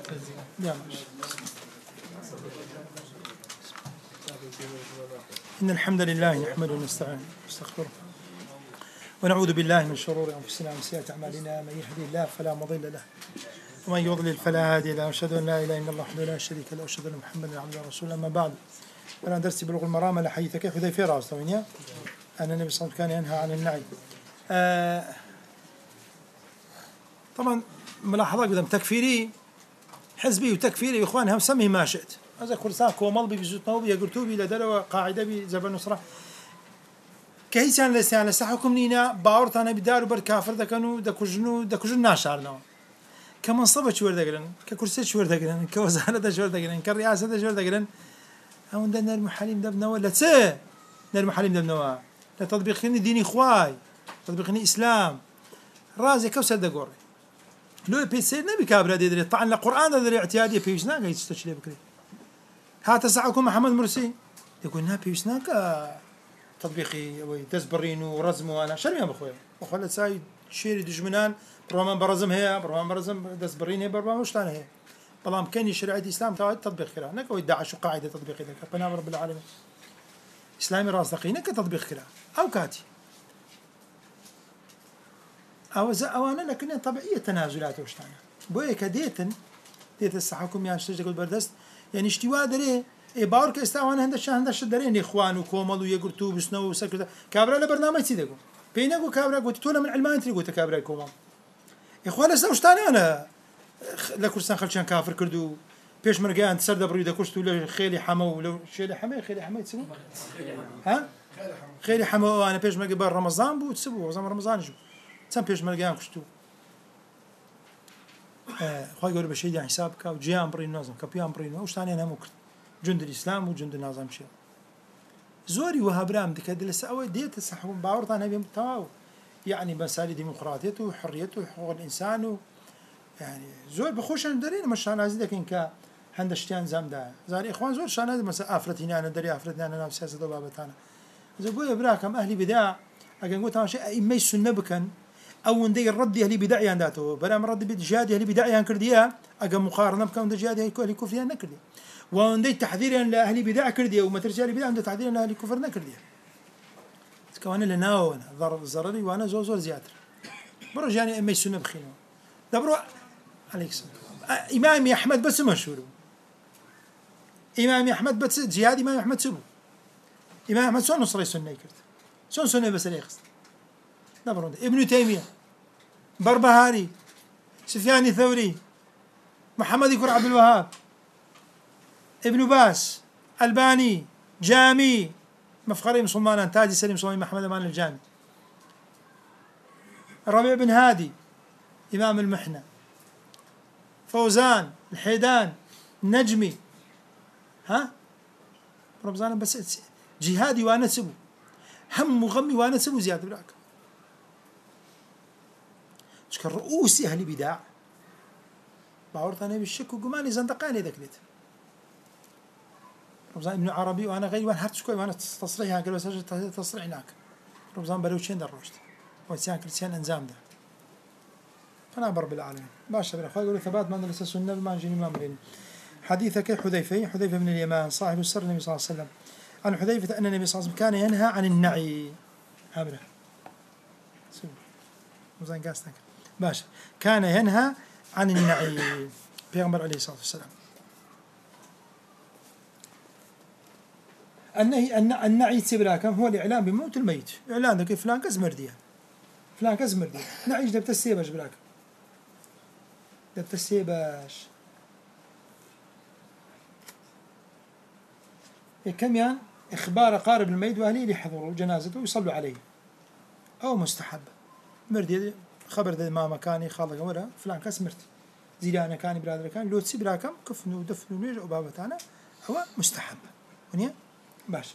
إن الحمد لله نحمده ونستعينه ونستغفره ونعوذ بالله من شرور أنفسنا ومن سيئات أعمالنا. من يهده الله فلا مضل له ومن يضلل فلا هادي له. أشهد أن لا إله إلا الله وحده لا شريك له وأشهد أن محمدا عبده ورسوله. أما بعد، أنا درس بلوغ المرام على حديث كيف حذيفة راس أن النبي صلى الله عليه وسلم كان ينهى عن النعي. طبعا ملاحظات قدام تكفيري حزبي وتكفيري إخوانها سمي ما شئت. هذا كرسان كومال بيجوتنا وبيجرتوا بي لدلوا قاعدة بزبان نصرة كهيسان لسان لسحكم نينا باورتنا بدارو بركافر دكانو دكوجنو ناشارنا كمنصبة شو وردقرن ككرسي شو وردقرن كوزارة شو وردقرن كرئاسة شو وردقرن هون ده نرمو حليم دبنا ولا تسه نرمو حليم دبنا لا تطبيقني ديني خواي تطبيقني إسلام رازي كوسر دقوري لو بيصير نبي كابرة ديدري طعن القرآن ده اعتيادي بيوسنا قاعد يستشلي بكري هات ساعكم محمد مرسي يقول نا بيوسنا تطبيقي وتزبرين ورزم وانا شرمي يا بخويا وخلت ساي شيري دجمنان برمان برزم هي برمان برزم دزبرين هي برمان وش ثاني هي طالما كان شريعة الإسلام تاعد تطبيق كلا نك ويدعى شو قاعدة تطبيق ذاك ربنا رب العالمين إسلامي راس دقيقة كتطبيق كلا أو كاتي أو أنا لكن طبيعية تنازلات وش ثاني بويه كديت الصحاكم يا شتى يقول بردست يعني اشتواء دري باور كاستوان هندش درين اخوان وكومل ويقرتو بسنو وسكر كابرا لبرنامج تيدغو بينغو كابرا قلت تونا من علمان تري قلت كابرا كومل اخوان استوش ثاني انا لكرسان خلشان كافر كردو بيش مرقان تسرد بريده كشتو له خيلي حمو لو شيلي حمي تسمو ها خيلي حمو انا بيش مرقان رمضان بو تسبو رمضان جو تم بيش مرقان كشتو خوي يقول بشيء يعني حسابك وجيان برين نظام كبيان برين وش ثاني أنا ممكن جند الإسلام وجند النظام شيء زوري وهابرام دك هذا الساوي ديت السحب باور ثاني بيم تاو يعني مسائل ديمقراطيته وحريته وحقوق الإنسان يعني زور بخوش عن درين مش أنا زيدك إنك هندشتيان زمدا زار إخوان زور شان هذا مثلا أفرتني أنا دري أفرتني أنا نفس سياسة بابتنا إذا قوي براكم أهلي بداع أجن قلت أنا شيء ما يسون بكن أو ندي الرد أهلي بداعي عنداته بلا مرد بدجاد أهلي بداعي كرديا أجا مقارنة بكون دجاد أهلي كفر نكردي وندي تحذير لأهلي بداع كرديا وما ترجع لي بداع عنده تحذير لأهلي كفر نكرديا كمان اللي ناونا ضرري وأنا زور زيادة برجعني ما يسون بخينه دبروا عليك السلام إمامي أحمد بس مشهور إمامي أحمد بس جهاد إمام أحمد سبو إمام أحمد سون نصري سنة كرت سون سنة بس اللي يخص دبروا ابن تيمية بربهاري سفيان الثوري محمد يكون عبد الوهاب ابن باس الباني جامي مفخري مسلمان تاجي سليم سليم محمد امان الجامي الربيع بن هادي إمام المحنة فوزان الحيدان النجمي ها رمضان بس جهادي وانا سبو هم وغمي وانا سبو زيادة براك شكل رؤوس أهل بداع باورتنا بالشك وقماني زندقاني ذكرت رمضان ابن عربي وأنا غير وأنا هرت شوي وأنا تصريح هاك بس تصريح هناك رمضان بلوشين دروشت وإنسان كريستيان أنزام ده فأنا برب العالمين باشا بنا يقول ثبات من درس السنة ما نجيني ما مريني حديثك حذيفة بن اليمان صاحب السر النبي صلى الله عليه وسلم عن حذيفة أن النبي صلى الله عليه وسلم كان ينهى عن النعي هابرة رمضان قاستك باشا كان ينهى عن النعي بيغمر عليه الصلاة والسلام النعي تسبراكم هو الإعلان بموت الميت إعلان ذلك فلان كز مرديا فلان كز مرديا نعيش دبت السيباش براكم دبت السيباش كم يعني إخبار قارب الميت وأهليه ليحضروا جنازته ويصلوا عليه أو مستحب مردي خبر ذا ما مكاني خالق ورا فلان كاس مرت زيدانا كان برادر كان لو تسي براكم كفنوا ودفنوا ليج وبابتانا هو مستحب ونيا باش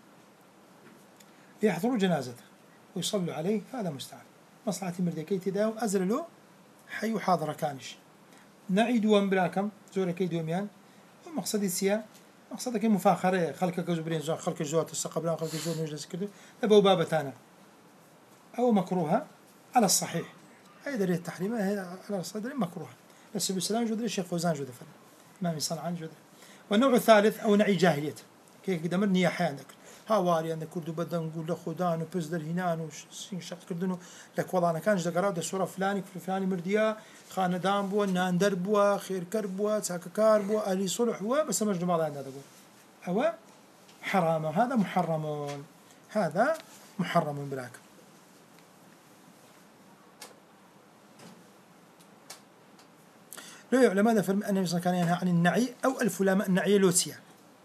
يحضروا جنازته ويصلوا عليه هذا مستحب مصلحة مردي كي تداو أزرلوا حي حاضر كانش نعيد وان براكم زور كي دوميان ومقصد السيا مقصدك مفاخرة خلقك جبرين زور خلق جوات السقبلان خلق جوات نجلس كده أبو بابتانا أو مكروهة على الصحيح هي دليل التحريم هي على الصدر مكروهة بس بالسلام جودري الشيخ فوزان جودة فن إمام صنعان جودة. والنوع الثالث أو نعي جاهلية كيف قدمر نياحة عندك هاواري عندك كردو بدن نقول لخودان وبزدر هنان وشين شخص كردنو لك والله أنا كانش ذكروا ده صورة فلاني مرديا خاندان بوا ناندر بوا خير كربوا ساككار بوا أهلي صلح بوا بس مجد ما عندنا تقول هو حرام هذا محرم هذا محرم براك. لو علماء فرم أن النبي كان ينهى عن النعي أو ألف لام النعي لوتيا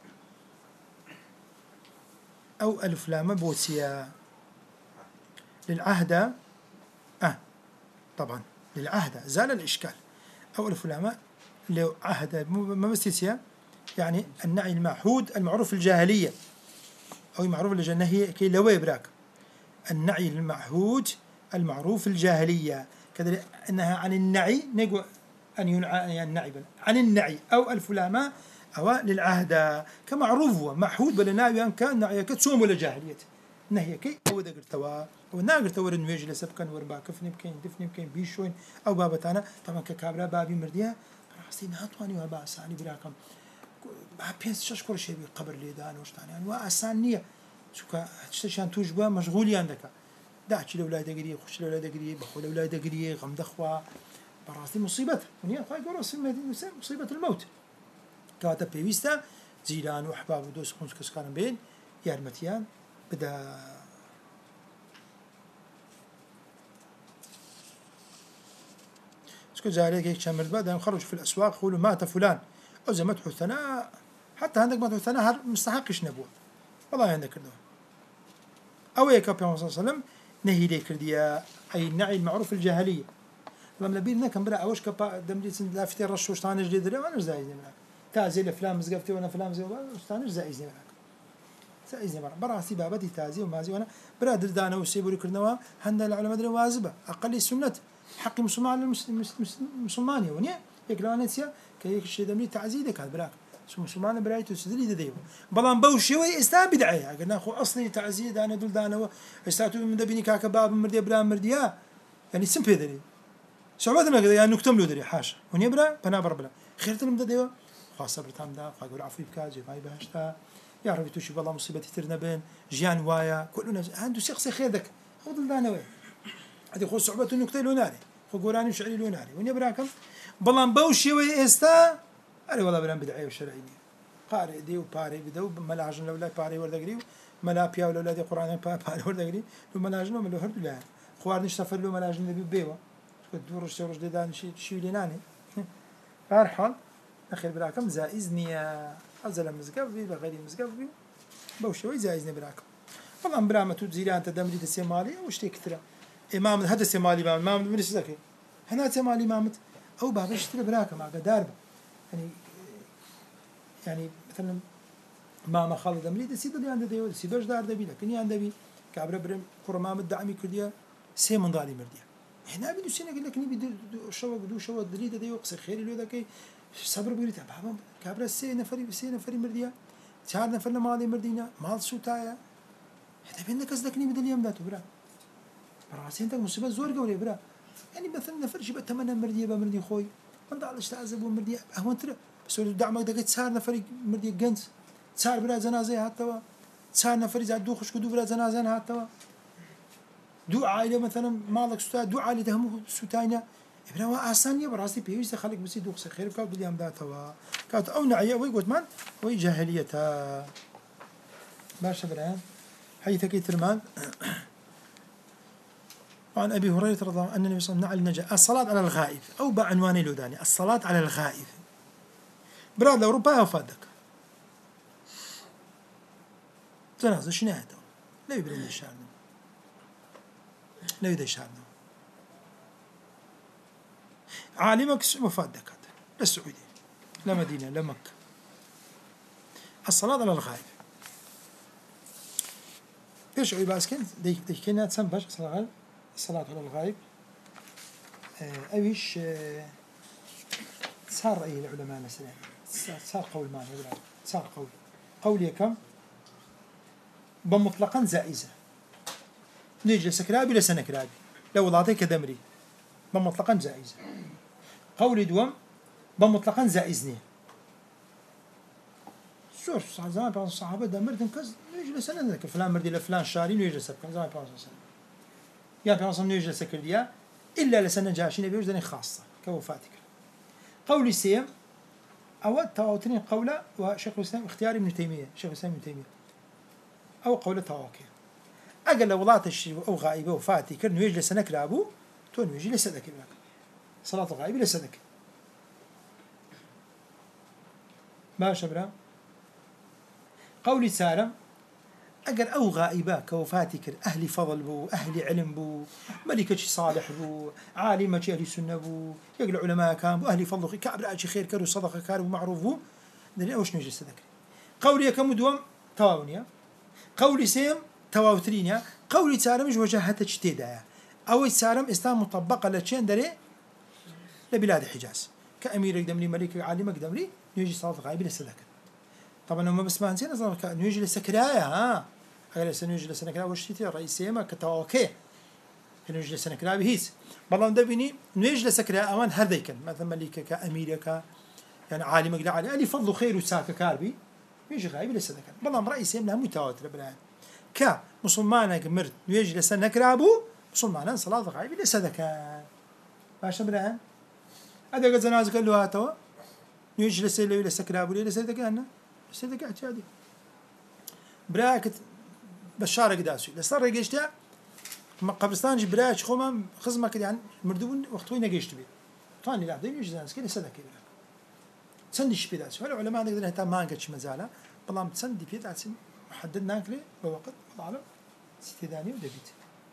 أو ألف لام بوتيا للعهد طبعا للعهد زال الإشكال أو ألف لام لو عهد ما مستيسيا يعني النعي المعهود المعروف الجاهلية أو معروف الجنهية كي لو يبراك النعي المعهود المعروف الجاهلية كذا أنها عن النعي نقول أن ينعى يعني النعي عن النعي أو ألف لام أو للعهد كمعروف هو معهود بل نعي كان نعي كتسوم ولا جاهلية نهي كي أو ذا قرتوا وناقر تور النويج لسبكن وربا كفني بكين دفني بكين بيشوين أو بابتانا طبعا ككابرا بابي مرديا راستي نهاتواني وبا ساني براكم بينس شكر شيء قبر لي دان وشتاني يعني وأسانية شو كشتشان توجبه مشغولي عندك داعش الأولاد قريه خش الأولاد قريه بخول الأولاد قريه غم دخوة براسي مصيبة ونيا خاي قرص مصيبة الموت كاتب بيوستا زيران وأحباب ودوس خمس كسكان بين يارمتيان بدأ سكوت زاريك هيك شمر بعد خرج في الأسواق يقولوا مات فلان أو زي مدح الثناء حتى عندك مدح الثناء مستحقش نبوه والله عندك كده أو هيك النبي صلى الله عليه وسلم نهي ليك كرديا أي النعي المعروف الجاهلية لما نبينا كم برا أوش كبا دمجي سند لافتي رش وشتانش جديد لا أنا زايد معك تازي فلان مزقفتي وأنا فلان مزقفتي وشتانش زايد معك زايد معك براسي بابتي تازي ومازي وأنا برادر دانا وسيبوري كرنوا هند العلماء دري واجبة أقل السنة حق مسلمان مسلمانية ونيا يكلوا نسيا كي الشيء دمي تعزيدك هذا براك شو مسلمان برايته سدري ديو بلان بوشي وي استان بدعيها قلنا أخو أصلي تعزيد أنا دول دانا استاتوا من دبني كباب مردي برا مرديا يعني سمبي ذري شعباتنا كذا يعني نكتم له دري حاشا ونبرا بنابر بلا خيرت لهم ديو خاصة برتام دا خاقول عفو بكاجي ما يبهشتا يا ربي توشي والله مصيبتي ترنبين جيان وايا كلنا عنده شخص خيرك خذ دانا وين هذه خو صعوبة النكتة لوناري خو قراني وشعري لوناري ونبراكم بلان بوشي وي استا أنا والله بلان بدعية وشرعية قارئ ديو باري بدو ملاجن لولا باري وردقريو ملا بيا ولا دي قرآن باري وردقري لو ملاجنو من لو هرد لا خوار نشتفر له ملاجن بيوا دور الشورج دان شي ليناني فرحان أخير براكم زائزني أزل مزقفي بغير مزقفي بوشوي زائزني براكم والله برامة تزيلان تدمري تسمالي وش تكثر إمام هذا سمالي إمام من السكي هنا سمالي إمامت أو بابا يشتري براكم على داربه يعني مثلا ماما خالد أمري سيد اللي عنده ديو سيبش دار دبي لكن عندي كعبر برم كرمام الدعمي كرديا سي من ضالي مرديا هنا بدو سنة قال لك نبي دو شو دريد ديو قصر خير اللي ذاك صبر بقولي بابا كعبر سي نفري مرديا شهر نفر مالي مردينا مال سوتايا هذا بيننا قصدك نبي اليوم ذاته برا براسي أنت مصيبة زور قولي برا يعني مثلا نفر شبه تمنى مرديا بمردي خوي من ضالش تعذب ومرديا هو ترى بس دعمك دقيت صار نفري مردي جنس صار بلا جنازة هاتوا صار نفري زاد دو خش كدو بلا جنازة هاتوا دو عائلة مثلا مالك ستا دو عائلة تهمو ستاينا إبراهيم أحسن براسي بيوز خليك بس يدوق خير كات اليوم داتوا كات أو نعيا ويقول من وي جاهليتها باش إبراهيم حيث كيترمان عن أبي هريرة رضي الله عنه أن النبي صلى الله عليه وسلم نعى الصلاة على الغائب أو بعنوان لوداني الصلاة على الغائب براد أوروبا أفادك جنازة شنو هذا لا يبرد الشارع لا يبرد الشارع عالمك وفادك هذا لا السعودية لا مدينة لا مكة الصلاة على الغائب ايش عيب اسكن ديك كنا تسمبش الصلاة على الغائب أويش صار أي العلماء مثلا صار قول ما صار قولي كم بمطلقا زائزة نيجي سكرابي لسنة كرابي لو وضعتي كدمري بمطلقا زائزة قولي دوم بمطلقا زائزني شوف زمان بعض الصحابة دا مردن كز يجلس أنا ذاك فلان مردي لفلان شاري ويجلس كان زمان بعض الصحابة يا بعض الصحابة يجلس كرديا إلا لسنة جاشين بيوجدني خاصة كوفاتك قولي سيم أو تواوترين قولة وشيخ الإسلام اختيار ابن تيمية شيخ الإسلام ابن تيمية أو قولة تواكي أقل وضعت الشيء أو غائبة وفاتي كرنو يجلس نكرابو تون يجلس ذاك صلاة الغائب ليس ذاك باشا برا قولي سارم أجر أو غائبة كوفاتك أهل فضل بو أهل علم بو ملكة صالح بو عالمة أهل سنة بو يقل علماء كان بو أهل فضل كعبر أجي خير كرو صدقة كارو معروف بو دني أوش نجلس ذاك قولي كم دوم تواونيا قولي سيم تواوترينيا قولي سارم وجهة تجتيدا أو سارم استام مطبقة لتشين دري لبلاد الحجاز كأمير يقدم لي ملك عالم يقدم لي يجي صلاة الغائب ليس ذاك طبعا هم بس ما نسينا نظام إنه يجلس كراية ها أقل سنة يجلس كراية وشتي الرئيسية ما كتواكيه إنه يجلس كراية بهيس بالله دبني إنه يجلس كراية أمان هذيك مثلا ملك كأمير يعني عالم يقدر عليه اللي فضله خير وساك كاربي يجي غائب ليس ذاك بالله رئيسية منها متواتر بالله كمسلمان مرد يجلس كرابو مسلمان صلاة الغائب ليس ذاك باش بالله هذا قد زنازك اللي هاتوا يجلس اللي يجلس كرابو ليس ذاك أنا سيدك اعتيادي براكت بشارة قداسي لصار رجشته ما قبرستان جبراش خوما خزمة كده يعني مردون وقت وين جيشت بيه طاني لا ده يجي زانس كده سدك كده تسندش بيداس ولا علماء نقدر نهتم ما نقدش مزالة بالله تسندي بيداس محدد ناكله بوقت على استداني ودبيت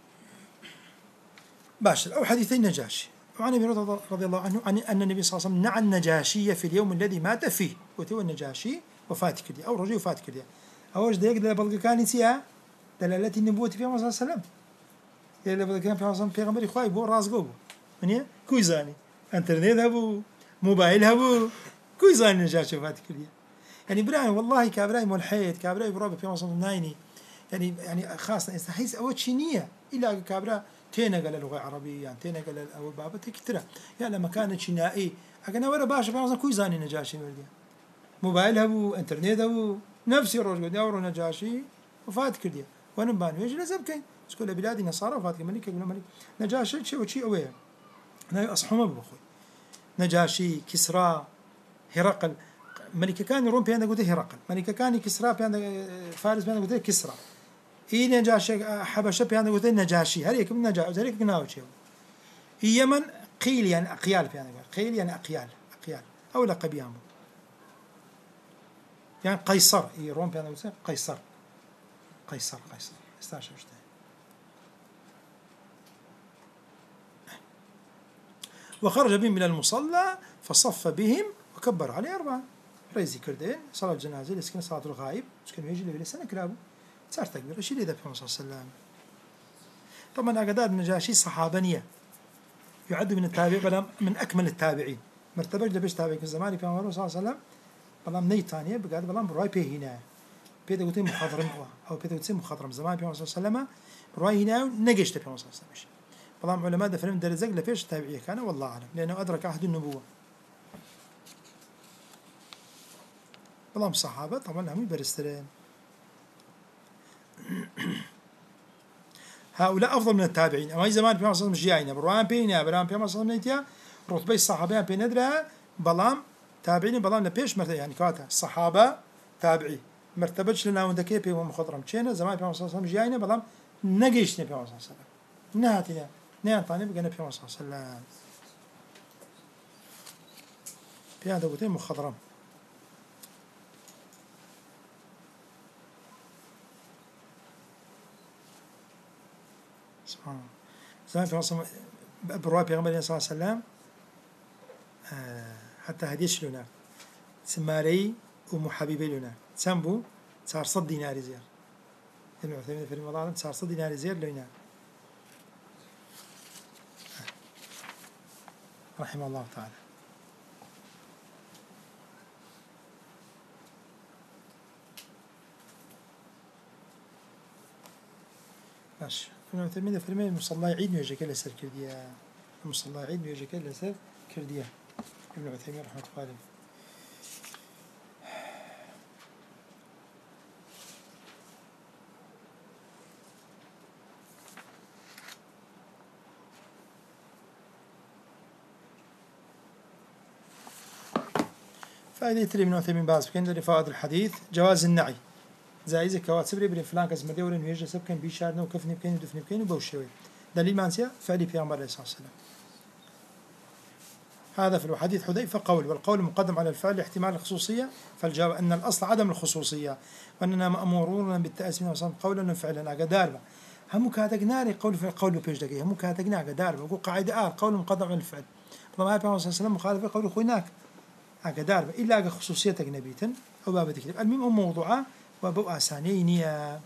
باشر أو حديث النجاشي وعن ابي رضي الله عنه عن أن النبي صلى الله عليه وسلم نعى النجاشي في اليوم الذي مات فيه وتو النجاشي وفات كردي أو رجل وفات كردي أوش ده يقدر بلغ كان يسيا دلالة النبوة في محمد صلى الله عليه وسلم يقدر بلغ كان في محمد في غمر إخوائي بو راس جوبو من هي كويزاني إنترنت هبو موبايل هبو كويزاني نجاشي وفات كردي يعني براي والله كابراي ملحد كابراي برابع في محمد نايني يعني خاصة إنسان أول شينية إلا كابرا تينا قال اللغة العربية يعني تينا قال أول بابا تكترة يعني لما كانت شنائي أنا ورا باشا في محمد كويزاني نجاشي مردي موبايل هبو انترنت هبو نفسي الرجل داورو نجاشي وفات كرديا وانا بانو يجي لازم كاين تقول بلادي نصارى وفات ملك يقول ملك نجاشي شيء وشيء اويه انا اصحهم بخوي نجاشي كسرى هرقل ملك كان روم بيان قلت هرقل ملك كان كسرى بيان فارس بيان قلت كسرى اي نجاشي حبشه بيان قلت نجاشي هل يكم نجاشي هل يكم ناوتشي اليمن قيل يعني اقيال بيان قيل يعني اقيال او لقب يامو يعني قيصر روم بيان قيصر استاشر وشته وخرج بهم من المصلى فصف بهم وكبر عليه 4 ريزي كردين صلاة الجنازة لسكن صلاة الغائب سكن يجي له سنة كلابه صار تكبير الشيء إذا في صلى الله عليه وسلم طبعا أقدار النجاشي صحابانية يعد من التابع بل من أكمل التابعين مرتبة لبش تابعين في الزمان في عمر صلى الله عليه وسلم بلام نيت ثانية بقعد بلام برواي به هنا بيدا قلت مخضرم أو بيدا قلت مخضرم زمان في عمر صلى الله عليه وسلم برواي هنا نجشت في عمر صلى الله عليه وسلم بلام علماء دفرم درزق لفيش تابعية كان والله أعلم لأنه أدرك عهد النبوة بلام صحابة طبعا هم برسترين هؤلاء أفضل من التابعين أما زمان في عمر صلى الله عليه وسلم جاينا برواي بينا برام في عمر صلى الله عليه وسلم رتبة الصحابة بيندرها بلام تابعين بلان لبيش مرتبة يعني كاتا الصحابة تابعي مرتبتش لنا وندكي بيه مخضرم تشينا زمان بيه صلى الله عليه وسلم جاينا بلان نجيشنا بيه صلى الله عليه وسلم نهاتنا نهاتنا بقينا بيه صلى الله عليه وسلم بيه هذا قلتين مخضرم سبحان الله زمان بيه صلى الله عليه وسلم برواي بيغمبر صلى الله عليه وسلم حتى هديش لنا سماري ومحبيبي لنا سامبو صار 100 دينار زير ابن عثيمين في المضارب صار 100 دينار زير لنا رحمه الله تعالى باش ابن عثيمين في المصلى عيد نيجي كلا سر كرديا المصلى عيد نيجي كلا سر كرديا ابن عثيمين رحمة الله عليه. فائدة ابن عثيمين باز بكين لفوائد الحديث جواز النعي زائزة كواتب لي فلان كز مردي ولا نيجي سب كان بيشارنا وكفني بكين ودفني بكين وبوشوي دليل مانسيا فعلي في عمر عليه الصلاة والسلام. هذا في الحديث حذيفة قول، والقول مقدم على الفعل لاحتمال الخصوصية، فالجواب أن الأصل عدم الخصوصية وأننا مأمورون بالتأسيم وصم قولا وفعلا أقدار هم كاتجناري قول في قول بيج دقيقة هم كاتجنا أقدار وقول قاعدة قول مقدم على الفعل. طبعا النبي صلى الله عليه وسلم مخالف قول خويناك أقدار إلا خصوصية أجنبية أو باب ذكر المهم موضوعه وبو أسانينيا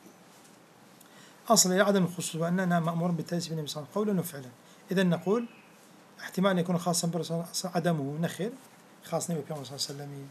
أصل عدم الخصوصية وأننا مأمور بالتأسيم النبي صلى الله عليه وسلم قولا وفعلا. إذا نقول احتمال أن يكون خاصا برسول عدمه نخير خاص نبي صلى الله عليه وسلم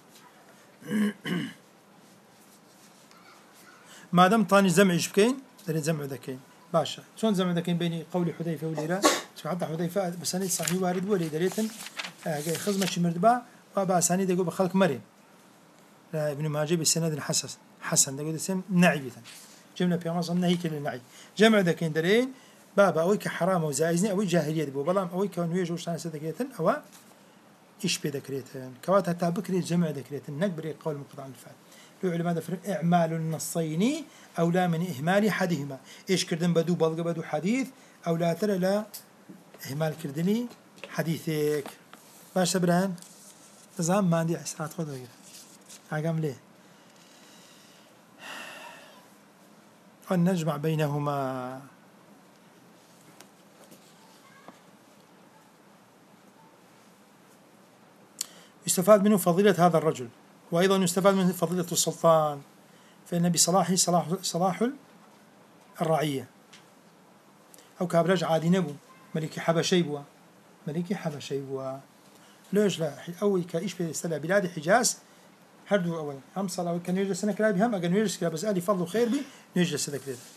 ما دام طاني زمع يشبكين دري زمع ذكين باشا شلون زمع ذكين بين قول حذيفة وليرة حتى حذيفة بسنيد صحيح وارد ولي دريتن خزمة شمردبا وبأسانيد يقول بخلق مريم ابن ماجه بالسند حسن يقول اسم نعي جملة في مصر نهي كل النعي جمع ذكين درين بابا أويك حرام وزائزني أوي جاهلية بو بلام أويك ونويج وشان سدكريتن أو إيش بذكريتن كواتها تابكري جمع ذكريتن نكبري قول مقطع الفعل لو علماء دفر إعمال النصين أولى من إهمال أحدهما إيش كردن بدو بلغ بدو حديث أو لا ترى لا إهمال كردني حديثك باش سبران نظام ما عندي عسرات خذ وغيره عقام ليه أن نجمع بينهما يستفاد منه فضيلة هذا الرجل وأيضا يستفاد منه فضيلة السلطان فإن بصلاحه صلاح الرعية أو كابرج عادي نبو ملكي حبشي بوا ليش لا أول كإيش بيستلع بلاد حجاز هردو أول هم صلاة كان يجلس سنة كلابي هم أجن يجلس كلاب بس قال فضل وخير بي يجلس سنة كلاب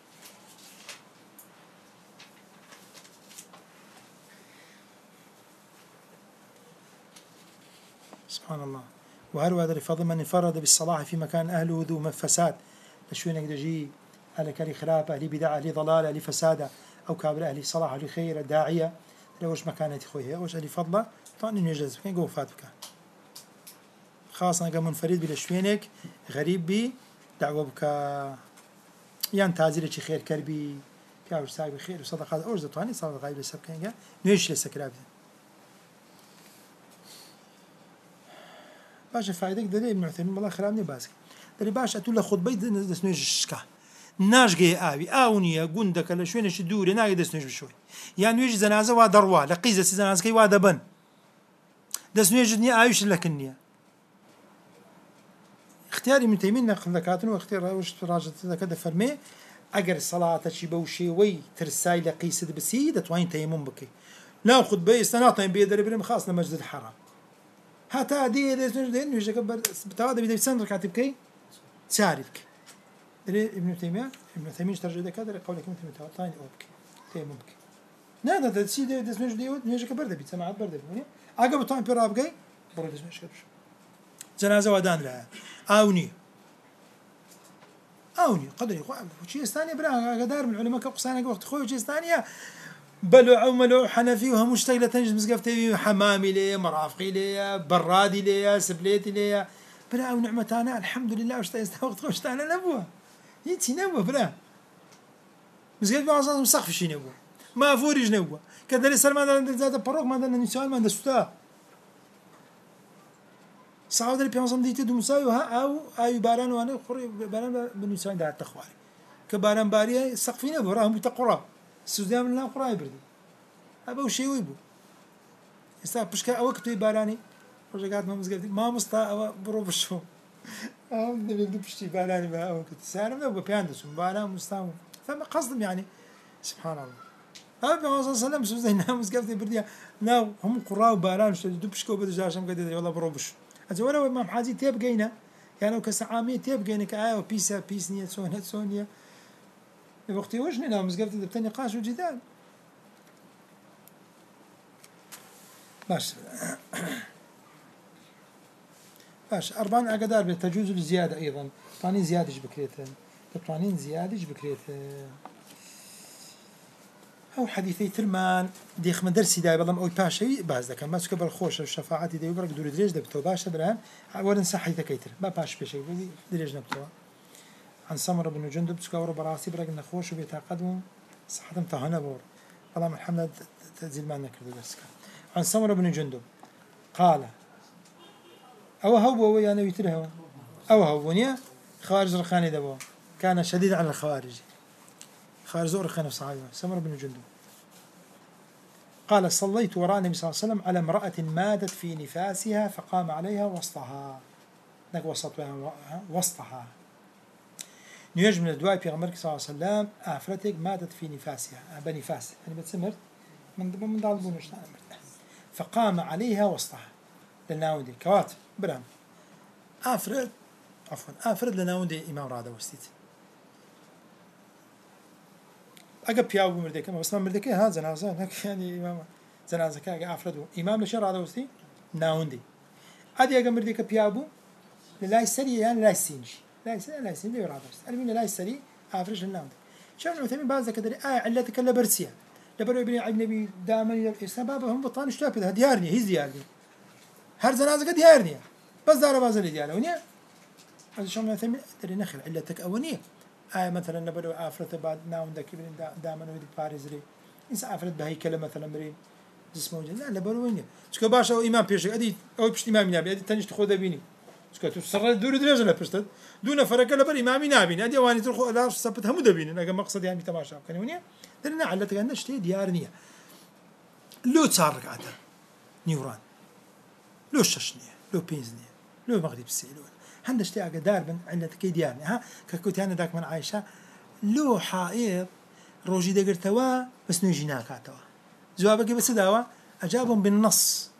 سبحان الله. وهل هذا لفضل من انفرد بالصلاح في مكان أهله ذو فساد لشوين يقدر يجي أهل كري خلاف أهل بدع أهل ضلال أهل فساد أو كابر أهل صلاح أهل خير داعية لوش مكانة خويه وش أهل فضله طبعا يجلس كين جو فاتك خاصة كمن منفرد بلشوينك غريب بي دعوة بك يعني تعزيل شيء خير كربي كاوش ساق بخير وصدقات أورز طاني صار غايب لسب كينجا نيش لسكراب باش فائدك دليل ابن عثيمين والله خلامني باسك دري باش أتولى خطبة دس نيجشكا ناجي أبي أونيا جندك على شوين شدوري ناقي دس نيج بشوي يعني يجي زنازة ودروا لقيزة زنازة كي وادبن دس نيجني عايش لكنيا اختياري من تيمين ناخذ ذكاتن واختيار وش راجع كذا فرمي أجر الصلاة شي بوشي وي ترساي لقيسة بسيدة وين تيمم بكي لا خد بيستناطين بيدري بريم خاص لمسجد الحرام هتا دي دين يجي كبر بتواضع بدي سنر كاتب كي تعرفك ابن تيمية ترجع ذا كذا قولك ابن تيمية طاين أوبك تيمم بكي نهذا تسيد دس نج ديود نيجي كبر ده بيتسمعات برده بني عقب طاين بيراب كي برده دس نج كبر جنازة ودان لها أوني قدري وشيء ثاني بلا قدار من العلماء كقصانا وقت خوي وشيء ثانية بلو ملو حنفي وهم مشتغلة تنجز مسقفتي حمامي لي مرافقي لي برادي لي سبليتي لي بلا ونعمتنا الحمد لله وقت خوش تانا نبوه ينتي نبوه بلا مسقف بعض مسقف شي نبوه ما فورج نبوه كذا لسه ما ده زاد بروك ما ده نسال ما ده ستا صعود اللي بينظم ديتي دو مساويها أو باران وأنا خوري باران بنساوي ده التخواري كباران بارية سقفين براهم بتقرأ السودان لنا قرأ يبردي أبى وشيء ويبو يستاهل بشكل أوقات توي باراني رجعت ما مسقط ما مستا أو بروبشوا نبي بدو بشتي باراني بقى أوقات سارم ده بياندس باران مستاو فما قصدهم يعني سبحان الله أبى ما صلى الله عليه وسلم سوزينا مسقط يبردي لا هم قراء باران شو دو بشكو بدو جاشم كده والله بروبش أزوله وما محازي تيب جينا يعني كسعامية تيب جينا كآية وبيسنية سونية وقتي وجهنا لا مسقط ده بتاني نقاش وجدال باش باش أربعين أقدار بتجوز الزيادة أيضا طانين زيادة بكريتن طانين زيادة بكريتن أو حديثي ترمان ديخ من درسي داي بالله أو باشي باز كان بس قبل خوش الشفاعات داي يبرك دور دريج دبتو باش برهان ورن صحي تكيتر ما باش بشي دريج نبتو عن سمر بن جندب تكور براسي برك نخوش وبيتقدم صحتم تهنا بور والله محمد تنزيل ما نكرد بس عن سمر بن جندب قال أو هو يعني يترهوا أو هونيا خوارج الخاني دبوا كان شديد على الخوارج خوارج الخاني الصحابي سمر بن جندب قال صليت وراء النبي صلى الله عليه وسلم على امرأة ماتت في نفاسها فقام عليها وسطها نك وسطها نيجي من الدواء في غمرك صلى الله عليه وسلم أفرتك ماتت في نفاسها بنفاس يعني بتسمر من ضالبون فقام عليها وسطها للناودي كوات برام أفرد عفوا أفرد لناودي إمام رادة وستيت أجاب يا أبو مردك بس ما مردك ها زنازة هناك يعني إمام زنازة كأجا أفرده إمام لشر رادة وستي ناودي أدي أجا مردك بيابو لا يسري يعني لا يسينش لا يسينش رادة وستي أنا من لا يسري أفرج الناودي شو مثلا بعض كدري علتك لا برسيا لبرو ابن النبي دائما السبب هم بطان اشتاب هذا ديارني هي ديارني هر زنازة ديارني بس دار بازل دياله ونيا هذا شو مثلا تري نخل علتك أونية مثلا نبرو أفرت بعد ناون ذاك ابن دائما ودي باريزري إنس أفرت بهيكلة مثلا مرين جسمه لا لبرو وينيا شكو باش أو إمام بيرش أدي أو بيش إمام نابي أدي تنش تخوذ بيني شكو تصر دور درجة لا بيرشت دون فرق لبر إمام نابي أدي واني تروح لا سبت هم دبيني أنا مقصد يعني تماشى كان ونيا درنا علتك عندنا شتي ديارنية لو تصارك عتا نيوران لو ششنية لو بينزنية لو مغرب السيلون هند اشتياق داربن عندك كي ديارني ها ككوت أنا ذاك من عايشة لو حائط روجي دقرتوا بس نجينا كاتوا جوابك بس داوا أجابهم بالنص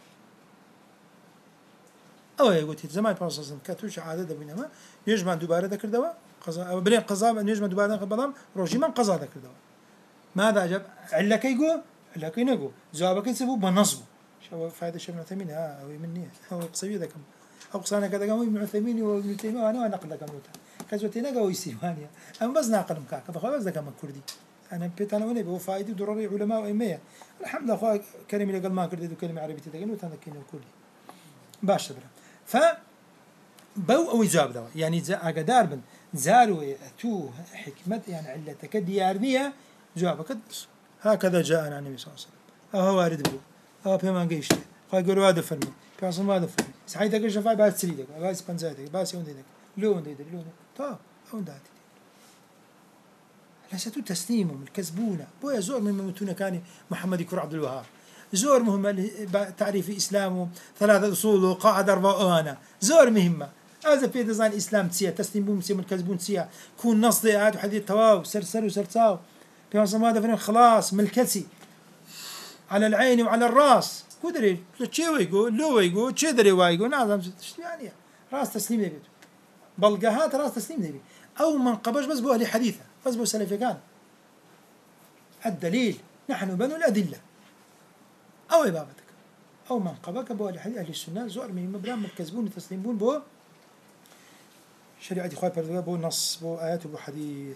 أو يقول زمان بروسس كاتوش عادة بينما يجمع دوباره ذكر دوا قضاء أو بلين قضاء يجمع دوباره ذكر بلام روجي من قضاء ذكر دوا ماذا أجاب علك يقول علك ينقو جوابك يسبوا بنصبه شو فائدة شيء من ثمين ها أو مني أو قصير ذاك أو قصانا كذا قاموا من ثمين وابن تيمية وأنا نقل لك موتا كذوتينا قوي يسيوانيا أما بس ناقل مكاك بخوا بس ذاك ما كردي أنا بيت أنا ونبي هو فائدة ضروري علماء وإمية الحمد لله أخوي كلمة اللي قال ما كردي وكلمة عربية تدقين وتنكين وكردي باش تبرا ف بو أو جواب دوا يعني أقدار بن زاروا تو حكمة يعني علتك ديارنية جوابك هكذا جاءنا عن النبي صلى الله عليه وسلم أو وارد بو أو بيمان جيشته فيقولوا هذا فرمي بيعصم هذا فرمي سعيدك الشفاء بعد سريدك بعد سبنزاتك بعد سيوندك لون ديدك لون طاب أون داتي لساتو تسليمهم الكذبونة بويا زور من ممتونا كان محمد يكفر عبد الوهاب زور مهم تعريف إسلامه ثلاثة أصول وقاعدة أربعة أنا زور مهمة هذا في ديزاين الإسلام تسيا تسليم بوم تسيا من الكذبون تسيا كون نصدي عاد وحديث تواو سرسر وسرساو بيعصم هذا فرمي خلاص ملكتي على العين وعلى الراس كدري تشيو يقول لو يقول تشدري وايقول نعم يعني راس تسليم نبي بلقاهات راس تسليم نبي أو من قبش بس بو أهل حديثة بس بو سلفي كان الدليل نحن بنو الأدلة أو إبابتك أو من قبك بو أهل حديث أهل السنة زور من مبرام مركزبون تسليمون بو شريعة إخوة بردوا بو نص بو آيات بو حديث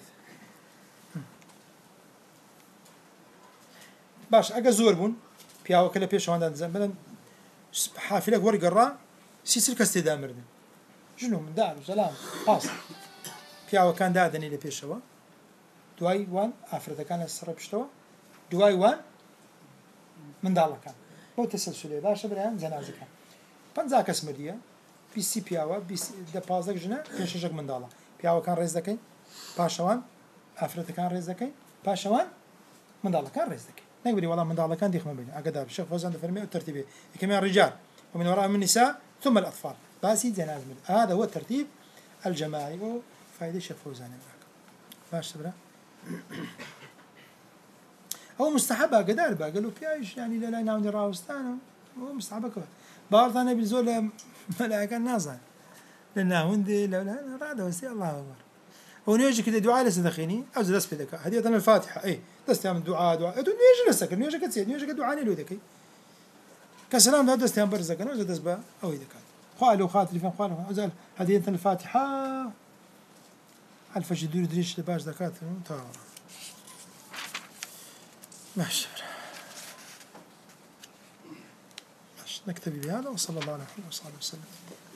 باش أجا زور بون بياو كلا بيش عندنا زمان حافلة ورق الرا سيسر كاستدامر جنو من دار وسلام حاصل بياو كان دادني لبيشوا دواي وان أفرد كان السرب شتوا دواي وان من دار كان لو تسلسلي باش برهان زنازة كان بنزاك اسمرية بي سي بياو بي سي دبازك جنا بيشجك من دار بياو كان رئيس ذكي باشوان أفرد كان رئيس ذكي باشوان من دار كان رئيس ذكي نقولي والله من دار كان ديخ ما بين أقدر الشيخ فوزان فرمي الترتيبي كمان الرجال ومن وراءهم النساء ثم الأطفال باسي جناز هذا هو الترتيب الجماعي وفائدة الشيخ فوزان باش تبرا هو مستحب أقدر بقولوا بيعيش يعني لا نعم راوستان هو مستحب كذا بعض أنا بيزول ملاك الناس لأنه هندي لا راد وسي الله أكبر ونيجي كده دعاء لسدخيني أو زلس بدك هدية الفاتحة إيه دست يعمل دعاء نيجي لسك نيجي كتير نيجي كدعاء نلو ذكي كسلام هذا دستيان برزة كانوا إذا دزبا أو إذا كان خالو خاطري فين خالو أزال هذه أنت الفاتحة الفجر دوري دريش لباش ذكات تا ماشي نكتفي بهذا وصلى الله على محمد وصحبه وسلم.